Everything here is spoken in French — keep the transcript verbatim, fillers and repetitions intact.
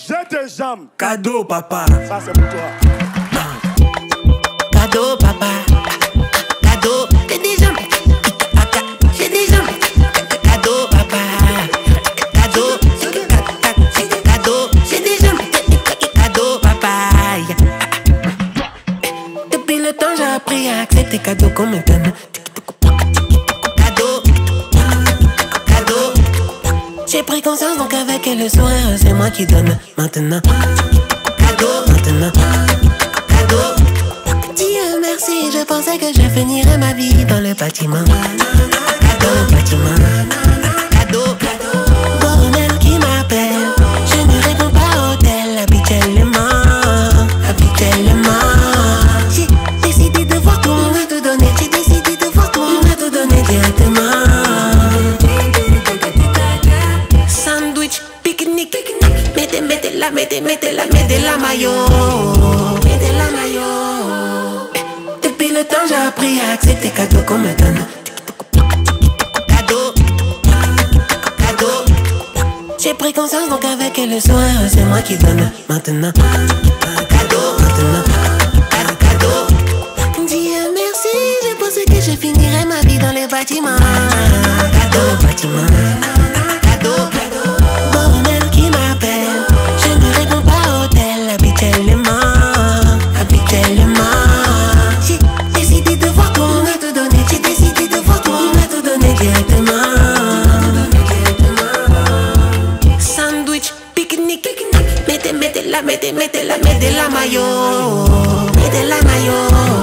J'ai tes jambes. Cadeau, papa. Ça, c'est pour toi. Cadeau, papa. Cadeau, j'ai des jambes. J'ai des jambes. Cadeau, papa. Cadeau, cadeau, j'ai des jambes. Cadeau, papa. Depuis le temps, j'ai appris à accepter cadeau qu'on me donne. Cadeau, cadeau. J'ai pris conscience donc avec le soin, c'est moi qui donne. Maintenant, cadeau, maintenant, cadeau. Dieu merci, je pensais que je finirais ma vie dans le bâtiment. Dans le bâtiment. Cadeau, Bornel qui m'appelle. Je ne réponds pas au tel habituellement. Habituellement. J'ai décidé de voir tout le monde te donner. J'ai décidé de voir tout le monde te donner directement. Sandwich, pique-nique. Mettez, mettez la, mettez, mettez la, mettez la maillot. Mettez la maillot. Depuis le temps, j'ai appris à accepter cadeau qu'on me donne. Cadeau, cadeau. J'ai pris conscience donc avec le soin, c'est moi qui donne. Maintenant, cadeau, maintenant, cadeau. Dieu merci, je pensais que je finirais ma vie dans les bâtiments. Cadeau, bâtiment. Cadeau, Bornel qui m'appelle. Je ne réponds pas au tel habituellement. Habituellement. J'ai décidé de voir tout le monde te donner. J'ai décidé de voir tout le monde te donner directement. Sandwich, pique-nique. Mettez, mettez la, mettez, mettez la, mettez la maillot. Mettez la maillot.